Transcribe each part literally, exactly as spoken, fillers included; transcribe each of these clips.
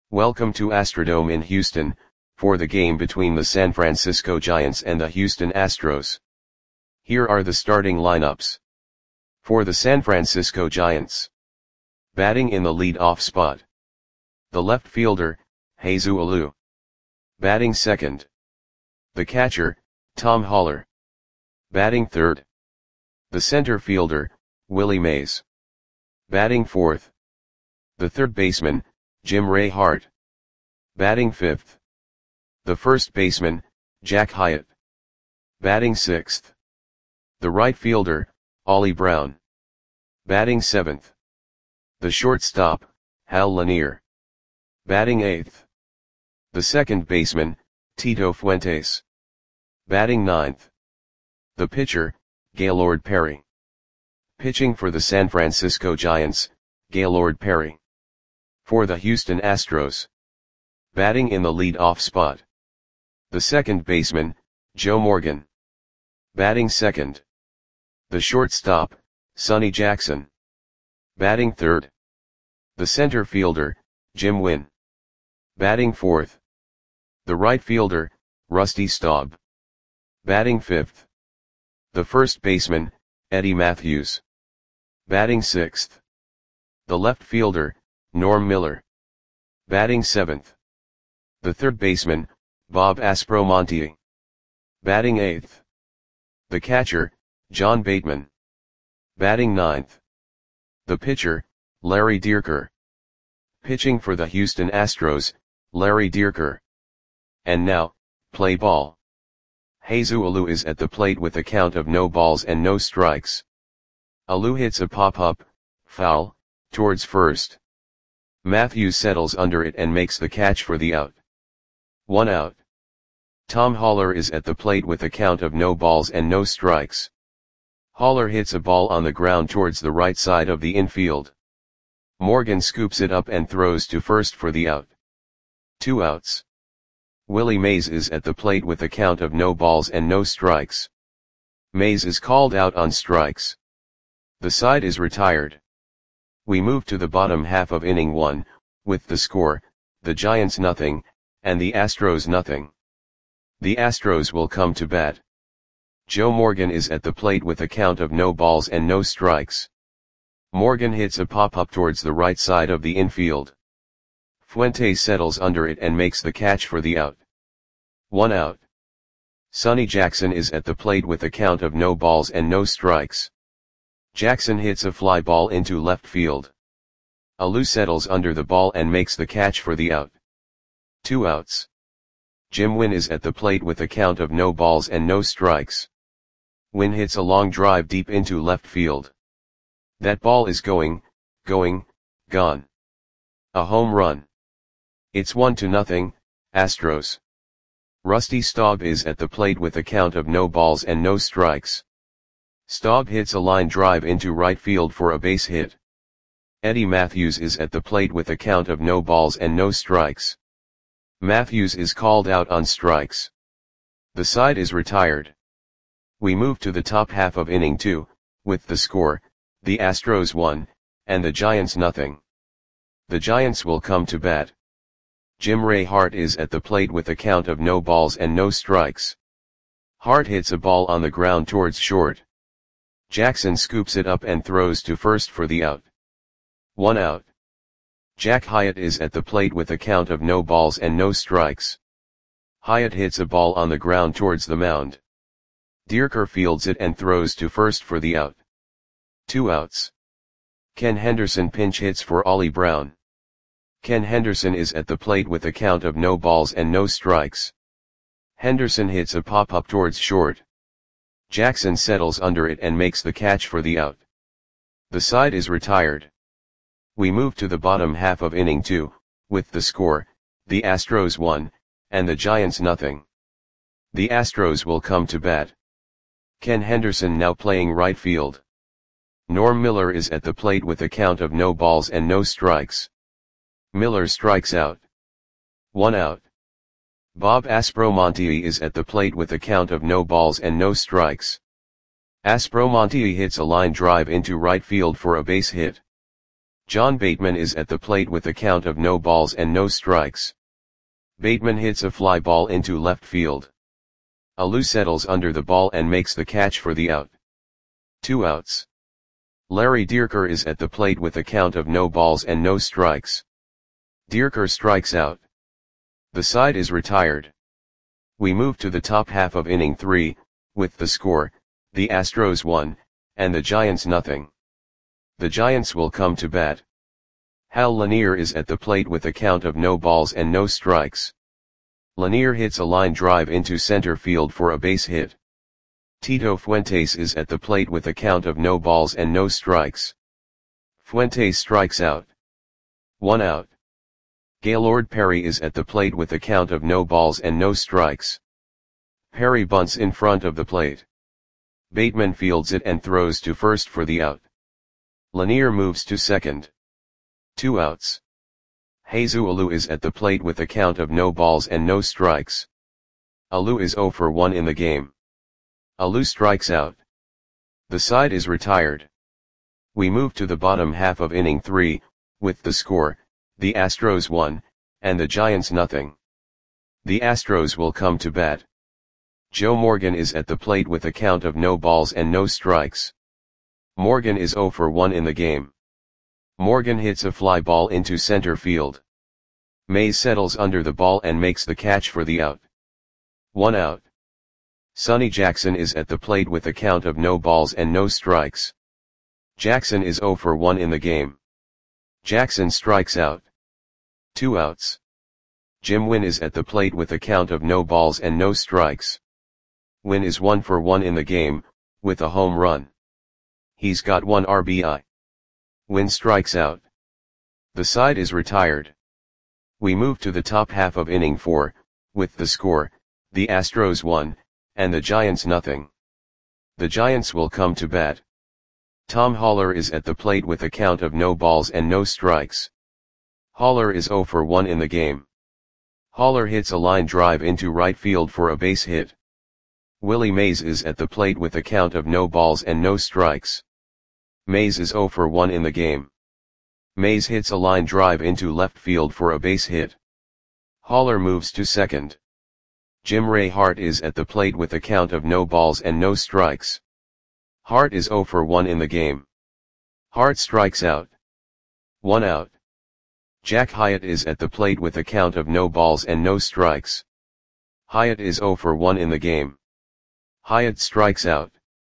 Welcome to Astrodome in Houston, for the game between the San Francisco Giants and the Houston Astros. Here are the starting lineups. For the San Francisco Giants. Batting in the lead-off spot. The left fielder, Jesus Alou. Batting second. The catcher, Tom Haller. Batting third. The center fielder, Willie Mays. Batting fourth. The third baseman, Jim Ray Hart. Batting fifth. The first baseman, Jack Hyatt. Batting sixth. The right fielder, Ollie Brown. Batting seventh. The shortstop, Hal Lanier. Batting eighth. The second baseman, Tito Fuentes. Batting ninth. The pitcher, Gaylord Perry. Pitching for the San Francisco Giants, Gaylord Perry. For the Houston Astros. Batting in the lead-off spot. The second baseman, Joe Morgan. Batting second. The shortstop, Sonny Jackson. Batting third. The center fielder, Jim Wynn. Batting fourth. The right fielder, Rusty Staub. Batting fifth. The first baseman, Eddie Matthews. Batting sixth. The left fielder, Norm Miller. Batting seventh. The third baseman, Bob Aspromonte. Batting eighth. The catcher, John Bateman. Batting ninth. The pitcher, Larry Dierker. Pitching for the Houston Astros, Larry Dierker. And now, play ball. Jesus Alou is at the plate with a count of no balls and no strikes. Alou hits a pop-up, foul, towards first. Matthews settles under it and makes the catch for the out. One out. Tom Haller is at the plate with a count of no balls and no strikes. Haller hits a ball on the ground towards the right side of the infield. Morgan scoops it up and throws to first for the out. Two outs. Willie Mays is at the plate with a count of no balls and no strikes. Mays is called out on strikes. The side is retired. We move to the bottom half of inning one, with the score, the Giants nothing, and the Astros nothing. The Astros will come to bat. Joe Morgan is at the plate with a count of no balls and no strikes. Morgan hits a pop-up towards the right side of the infield. Fuentes settles under it and makes the catch for the out. One out. Sonny Jackson is at the plate with a count of no balls and no strikes. Jackson hits a fly ball into left field. Alou settles under the ball and makes the catch for the out. Two outs. Jim Wynn is at the plate with a count of no balls and no strikes. Wynn hits a long drive deep into left field. That ball is going, going, gone. A home run. It's one to nothing, Astros. Rusty Staub is at the plate with a count of no balls and no strikes. Staub hits a line drive into right field for a base hit. Eddie Matthews is at the plate with a count of no balls and no strikes. Matthews is called out on strikes. The side is retired. We move to the top half of inning two, with the score, the Astros one, and the Giants nothing. The Giants will come to bat. Jim Ray Hart is at the plate with a count of no balls and no strikes. Hart hits a ball on the ground towards short. Jackson scoops it up and throws to first for the out. One out. Jack Hyatt is at the plate with a count of no balls and no strikes. Hyatt hits a ball on the ground towards the mound. Dierker fields it and throws to first for the out. Two outs. Ken Henderson pinch hits for Ollie Brown. Ken Henderson is at the plate with a count of no balls and no strikes. Henderson hits a pop-up towards short. Jackson settles under it and makes the catch for the out. The side is retired. We move to the bottom half of inning two, with the score, the Astros one, and the Giants nothing. The Astros will come to bat. Ken Henderson now playing right field. Norm Miller is at the plate with a count of no balls and no strikes. Miller strikes out. One out. Bob Aspromonte is at the plate with a count of no balls and no strikes. Aspromonte hits a line drive into right field for a base hit. John Bateman is at the plate with a count of no balls and no strikes. Bateman hits a fly ball into left field. Alou settles under the ball and makes the catch for the out. Two outs. Larry Dierker is at the plate with a count of no balls and no strikes. Dierker strikes out. The side is retired. We move to the top half of inning three, with the score, the Astros one, and the Giants nothing. The Giants will come to bat. Hal Lanier is at the plate with a count of no balls and no strikes. Lanier hits a line drive into center field for a base hit. Tito Fuentes is at the plate with a count of no balls and no strikes. Fuentes strikes out. One out. Gaylord Perry is at the plate with a count of no balls and no strikes. Perry bunts in front of the plate. Bateman fields it and throws to first for the out. Lanier moves to second. Two outs. Jesus Alou is at the plate with a count of no balls and no strikes. Alou is zero for one in the game. Alou strikes out. The side is retired. We move to the bottom half of inning three, with the score, the Astros one, and the Giants nothing. The Astros will come to bat. Joe Morgan is at the plate with a count of no balls and no strikes. Morgan is zero for one in the game. Morgan hits a fly ball into center field. Mays settles under the ball and makes the catch for the out. One out. Sonny Jackson is at the plate with a count of no balls and no strikes. Jackson is zero for one in the game. Jackson strikes out. Two outs. Jim Wynn is at the plate with a count of no balls and no strikes. Wynn is one for one in the game, with a home run. He's got one R B I. Wynn strikes out. The side is retired. We move to the top half of inning four, with the score, the Astros one, and the Giants nothing. The Giants will come to bat. Tom Haller is at the plate with a count of no balls and no strikes. Haller is zero for one in the game. Haller hits a line drive into right field for a base hit. Willie Mays is at the plate with a count of no balls and no strikes. Mays is zero for one in the game. Mays hits a line drive into left field for a base hit. Haller moves to second. Jim Ray Hart is at the plate with a count of no balls and no strikes. Hart is zero for one in the game. Hart strikes out. One out. Jack Hyatt is at the plate with a count of no balls and no strikes. Hyatt is zero for one in the game. Hyatt strikes out.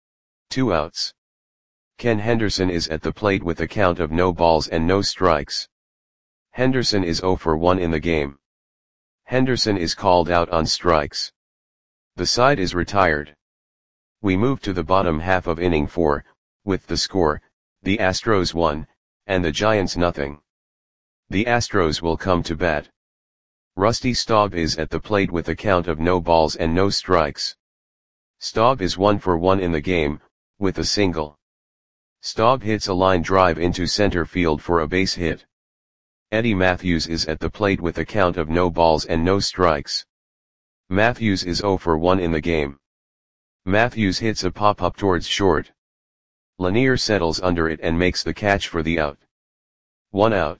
Two outs. Ken Henderson is at the plate with a count of no balls and no strikes. Henderson is zero for one in the game. Henderson is called out on strikes. The side is retired. We move to the bottom half of inning four, with the score, the Astros one, and the Giants nothing. The Astros will come to bat. Rusty Staub is at the plate with a count of no balls and no strikes. Staub is one for one in the game, with a single. Staub hits a line drive into center field for a base hit. Eddie Matthews is at the plate with a count of no balls and no strikes. Matthews is zero for one in the game. Matthews hits a pop-up towards short. Lanier settles under it and makes the catch for the out. One out.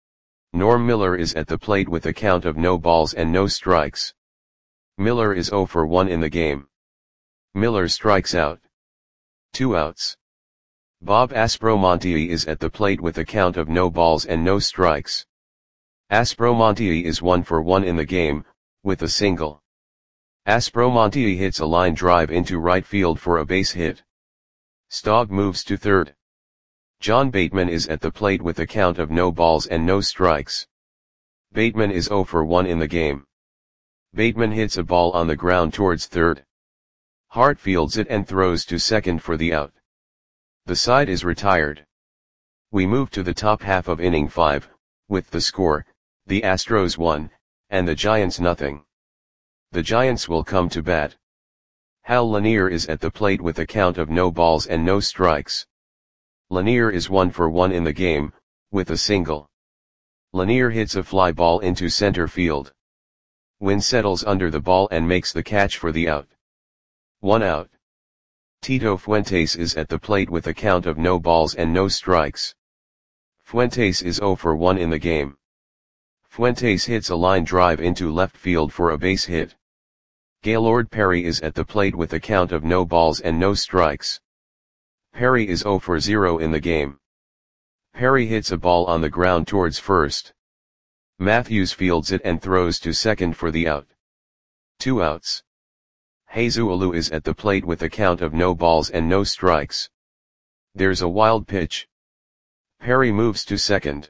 Norm Miller is at the plate with a count of no balls and no strikes. Miller is zero for one in the game. Miller strikes out. Two outs. Bob Aspromonte is at the plate with a count of no balls and no strikes. Aspromonte is one for one in the game, with a single. Aspromonte hits a line drive into right field for a base hit. Staub moves to third. John Bateman is at the plate with a count of no balls and no strikes. Bateman is zero for one in the game. Bateman hits a ball on the ground towards third. Hart fields it and throws to second for the out. The side is retired. We move to the top half of inning five, with the score, the Astros one, and the Giants nothing. The Giants will come to bat. Hal Lanier is at the plate with a count of no balls and no strikes. Lanier is one for one in the game, with a single. Lanier hits a fly ball into center field. Wynn settles under the ball and makes the catch for the out. One out. Tito Fuentes is at the plate with a count of no balls and no strikes. Fuentes is zero for one in the game. Fuentes hits a line drive into left field for a base hit. Gaylord Perry is at the plate with a count of no balls and no strikes. Perry is zero for zero in the game. Perry hits a ball on the ground towards first. Matthews fields it and throws to second for the out. Two outs. Jesus Alou is at the plate with a count of no balls and no strikes. There's a wild pitch. Perry moves to second.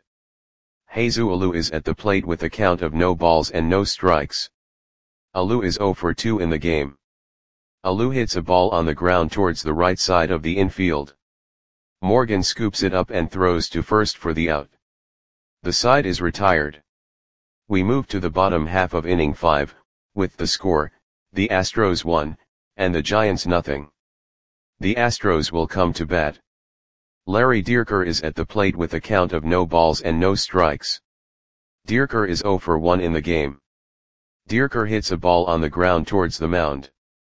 Jesus Alou is at the plate with a count of no balls and no strikes. Alou is zero for two in the game. Alou hits a ball on the ground towards the right side of the infield. Morgan scoops it up and throws to first for the out. The side is retired. We move to the bottom half of inning five, with the score, the Astros one, and the Giants nothing. The Astros will come to bat. Larry Dierker is at the plate with a count of no balls and no strikes. Dierker is zero for one in the game. Dierker hits a ball on the ground towards the mound.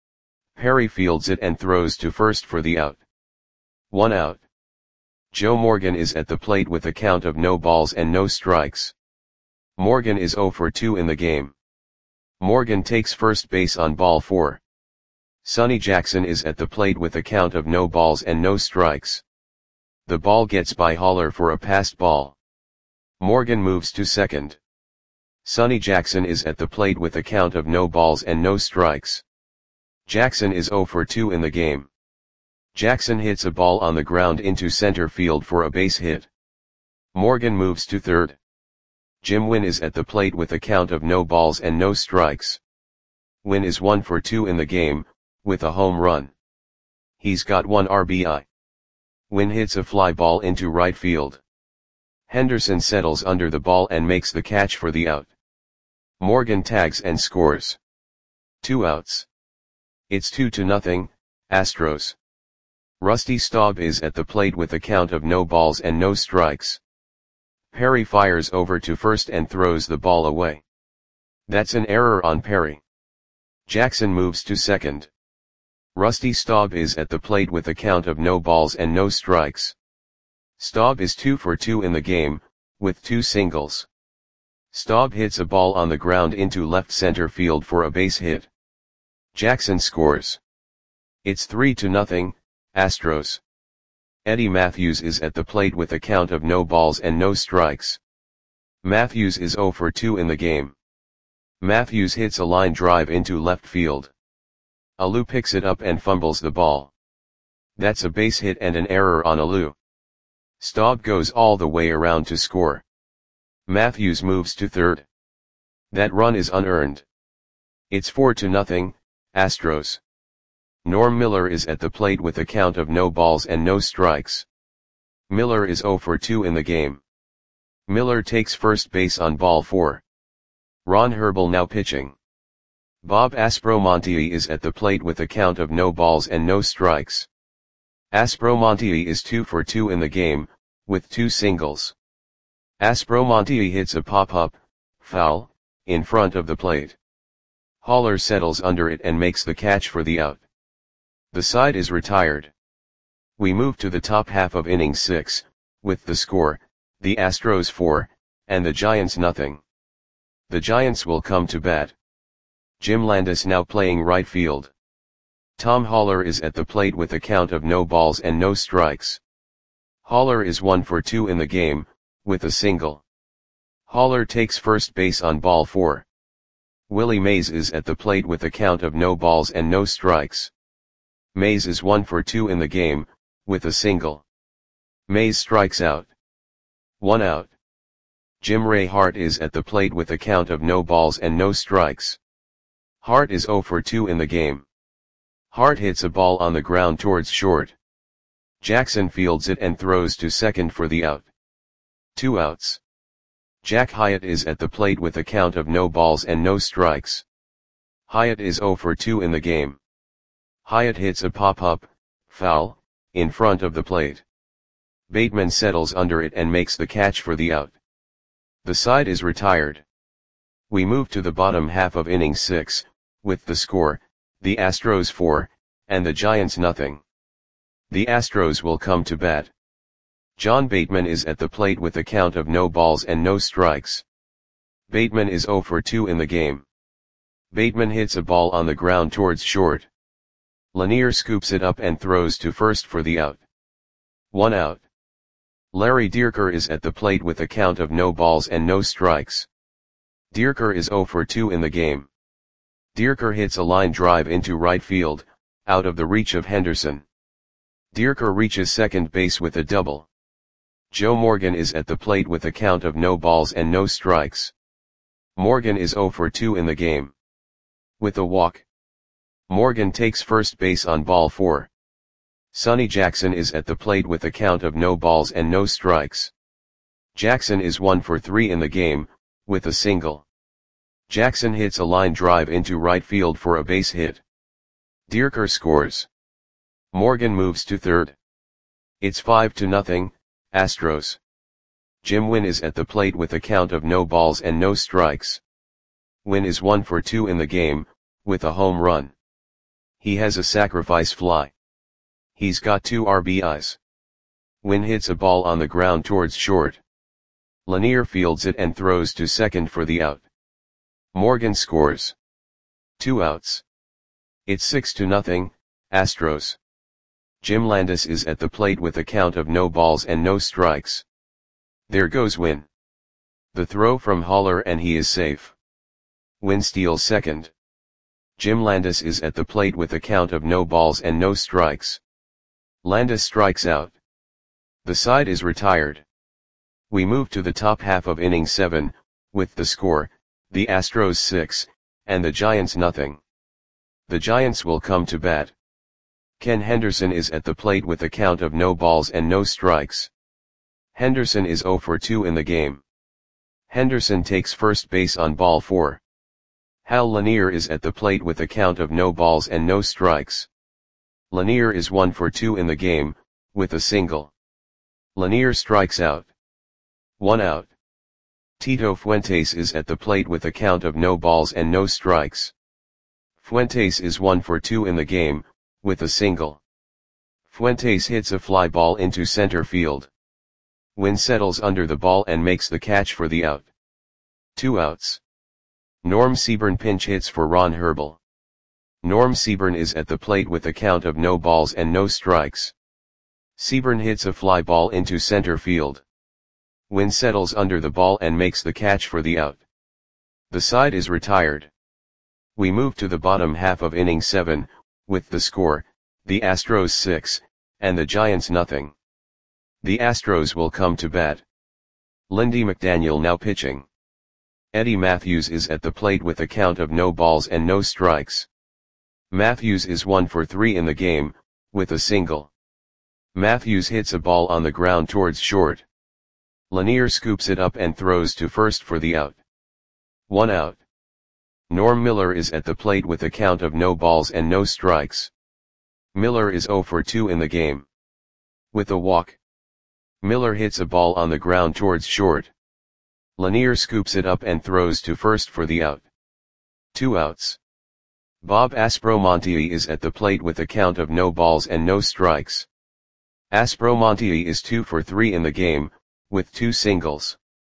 Perry fields it and throws to first for the out. One out. Joe Morgan is at the plate with a count of no balls and no strikes. Morgan is zero for two in the game. Morgan takes first base on ball four. Sonny Jackson is at the plate with a count of no balls and no strikes. The ball gets by Haller for a passed ball. Morgan moves to second. Sonny Jackson is at the plate with a count of no balls and no strikes. Jackson is zero for two in the game. Jackson hits a ball on the ground into center field for a base hit. Morgan moves to third. Jim Wynn is at the plate with a count of no balls and no strikes. Wynn is one for two in the game, with a home run. He's got one R B I. Wynn hits a fly ball into right field. Henderson settles under the ball and makes the catch for the out. Morgan tags and scores. Two outs. It's two to nothing, Astros. Rusty Staub is at the plate with a count of no balls and no strikes. Perry fires over to first and throws the ball away. That's an error on Perry. Jackson moves to second. Rusty Staub is at the plate with a count of no balls and no strikes. Staub is two for two in the game, with two singles. Staub hits a ball on the ground into left center field for a base hit. Jackson scores. It's three to nothing, Astros. Eddie Matthews is at the plate with a count of no balls and no strikes. Matthews is zero for two in the game. Matthews hits a line drive into left field. Alou picks it up and fumbles the ball. That's a base hit and an error on Alou. Staub goes all the way around to score. Matthews moves to third. That run is unearned. It's four to nothing, Astros. Norm Miller is at the plate with a count of no balls and no strikes. Miller is zero for two in the game. Miller takes first base on ball four. Ron Herbel now pitching. Bob Aspromonte is at the plate with a count of no balls and no strikes. Aspromonte is two for two in the game, with two singles. Aspromonte hits a pop-up, foul, in front of the plate. Haller settles under it and makes the catch for the out. The side is retired. We move to the top half of inning six, with the score, the Astros four, and the Giants nothing. The Giants will come to bat. Jim Landis now playing right field. Tom Haller is at the plate with a count of no balls and no strikes. Haller is one for two in the game, with a single. Haller takes first base on ball four. Willie Mays is at the plate with a count of no balls and no strikes. Mays is one for two in the game, with a single. Mays strikes out. One out. Jim Ray Hart is at the plate with a count of no balls and no strikes. Hart is zero for two in the game. Hart hits a ball on the ground towards short. Jackson fields it and throws to second for the out. Two outs. Jack Hyatt is at the plate with a count of no balls and no strikes. Hyatt is zero for two in the game. Hyatt hits a pop-up, foul, in front of the plate. Bateman settles under it and makes the catch for the out. The side is retired. We move to the bottom half of inning six, with the score, the Astros four, and the Giants nothing. The Astros will come to bat. John Bateman is at the plate with a count of no balls and no strikes. Bateman is zero for two in the game. Bateman hits a ball on the ground towards short. Lanier scoops it up and throws to first for the out. One out. Larry Dierker is at the plate with a count of no balls and no strikes. Dierker is zero for two in the game. Dierker hits a line drive into right field, out of the reach of Henderson. Dierker reaches second base with a double. Joe Morgan is at the plate with a count of no balls and no strikes. Morgan is zero for two in the game. With a walk, Morgan takes first base on ball four. Sonny Jackson is at the plate with a count of no balls and no strikes. Jackson is one for three in the game, with a single. Jackson hits a line drive into right field for a base hit. Dierker scores. Morgan moves to third. It's five to nothing, Astros. Jim Wynn is at the plate with a count of no balls and no strikes. Wynn is one for two in the game, with a home run. He has a sacrifice fly. He's got two R B Is. Wynn hits a ball on the ground towards short. Lanier fields it and throws to second for the out. Morgan scores. Two outs. It's six to nothing, Astros. Jim Landis is at the plate with a count of no balls and no strikes. There goes Wynn. The throw from Haller and he is safe. Wynn steals second. Jim Landis is at the plate with a count of no balls and no strikes. Landis strikes out. The side is retired. We move to the top half of inning seven, with the score, the Astros six, and the Giants nothing. The Giants will come to bat. Ken Henderson is at the plate with a count of no balls and no strikes. Henderson is zero for two in the game. Henderson takes first base on ball four. Hal Lanier is at the plate with a count of no balls and no strikes. Lanier is one for two in the game, with a single. Lanier strikes out. One out. Tito Fuentes is at the plate with a count of no balls and no strikes. Fuentes is one for two in the game, with a single. Fuentes hits a fly ball into center field. Wynn settles under the ball and makes the catch for the out. Two outs. Norm Seaburn pinch hits for Ron Herbel. Norm Seaburn is at the plate with a count of no balls and no strikes. Seaburn hits a fly ball into center field. Wynn settles under the ball and makes the catch for the out. The side is retired. We move to the bottom half of inning seven, with the score, the Astros six, and the Giants nothing. The Astros will come to bat. Lindy McDaniel now pitching. Eddie Matthews is at the plate with a count of no balls and no strikes. Matthews is one for three in the game, with a single. Matthews hits a ball on the ground towards short. Lanier scoops it up and throws to first for the out. One out. Norm Miller is at the plate with a count of no balls and no strikes. Miller is zero for two in the game. With a walk, Miller hits a ball on the ground towards short. Lanier scoops it up and throws to first for the out. Two outs. Bob Aspromonte is at the plate with a count of no balls and no strikes. Aspromonte is two for three in the game, with two singles.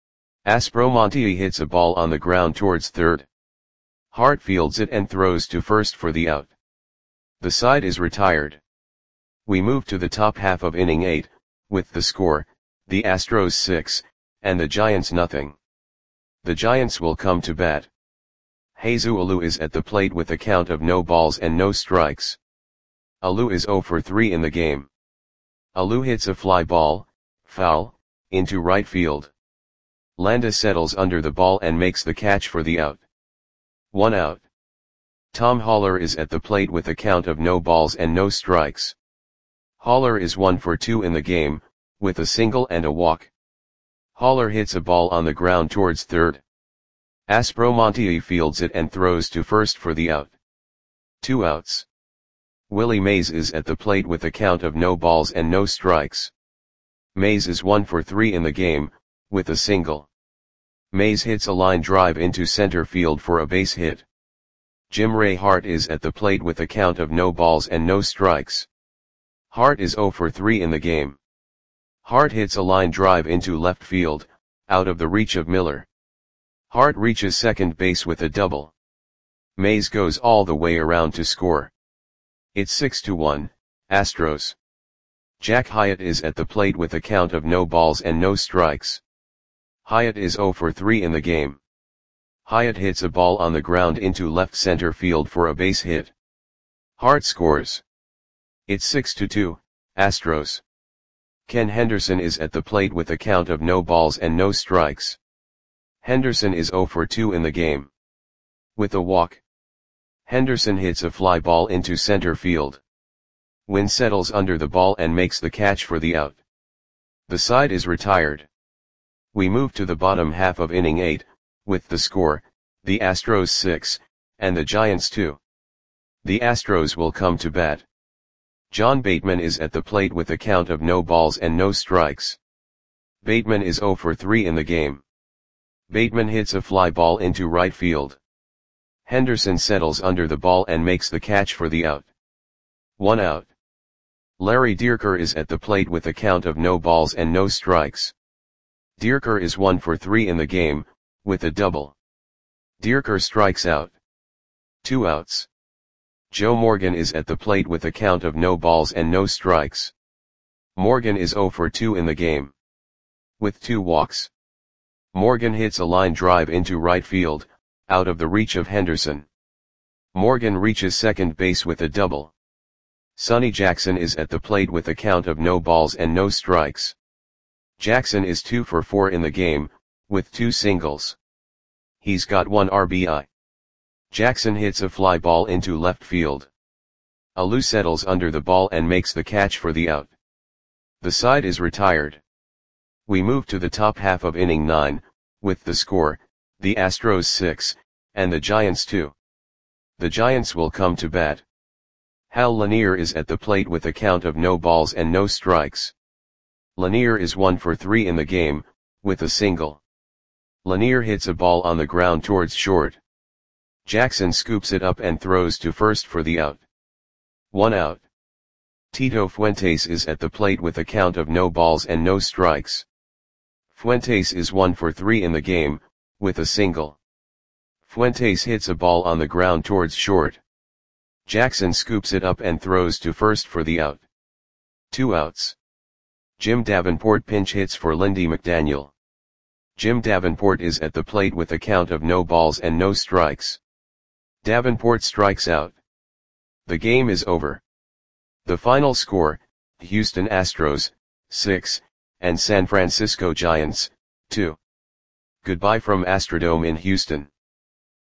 Aspromonte hits a ball on the ground towards third. Hart fields it and throws to first for the out. The side is retired. We move to the top half of inning eight, with the score, the Astros six, and the Giants nothing. The Giants will come to bat. Jesus Alou is at the plate with a count of no balls and no strikes. Alou is zero for three in the game. Alou hits a fly ball, foul, into right field. Landis settles under the ball and makes the catch for the out. One out. Tom Haller is at the plate with a count of no balls and no strikes. Haller is one for two in the game, with a single and a walk. Haller hits a ball on the ground towards third. Aspromonte fields it and throws to first for the out. Two outs. Willie Mays is at the plate with a count of no balls and no strikes. Mays is one for three in the game, with a single. Mays hits a line drive into center field for a base hit. Jim Ray Hart is at the plate with a count of no balls and no strikes. Hart is zero for three in the game. Hart hits a line drive into left field, out of the reach of Miller. Hart reaches second base with a double. Mays goes all the way around to score. It's six to one, Astros. Jack Hyatt is at the plate with a count of no balls and no strikes. Hyatt is zero for three in the game. Hyatt hits a ball on the ground into left center field for a base hit. Hart scores. It's six to two, Astros. Ken Henderson is at the plate with a count of no balls and no strikes. Henderson is zero for two in the game. With a walk, Henderson hits a fly ball into center field. Wynn settles under the ball and makes the catch for the out. The side is retired. We move to the bottom half of inning eight, with the score, the Astros six, and the Giants two. The Astros will come to bat. John Bateman is at the plate with a count of no balls and no strikes. Bateman is zero for three in the game. Bateman hits a fly ball into right field. Henderson settles under the ball and makes the catch for the out. One out. Larry Dierker is at the plate with a count of no balls and no strikes. Dierker is one for three in the game, with a double. Dierker strikes out. Two outs. Joe Morgan is at the plate with a count of no balls and no strikes. Morgan is zero for two in the game. With two walks. Morgan hits a line drive into right field, out of the reach of Henderson. Morgan reaches second base with a double. Sonny Jackson is at the plate with a count of no balls and no strikes. Jackson is two for four in the game, with two singles. He's got one R B I. Jackson hits a fly ball into left field. Alou settles under the ball and makes the catch for the out. The side is retired. We move to the top half of inning nine, with the score, the Astros six, and the Giants two. The Giants will come to bat. Hal Lanier is at the plate with a count of no balls and no strikes. Lanier is one for three in the game, with a single. Lanier hits a ball on the ground towards short. Jackson scoops it up and throws to first for the out. One out. Tito Fuentes is at the plate with a count of no balls and no strikes. Fuentes is one for three in the game, with a single. Fuentes hits a ball on the ground towards short. Jackson scoops it up and throws to first for the out. Two outs. Jim Davenport pinch hits for Lindy McDaniel. Jim Davenport is at the plate with a count of no balls and no strikes. Davenport strikes out. The game is over. The final score, Houston Astros, six, and San Francisco Giants, two. Goodbye from Astrodome in Houston.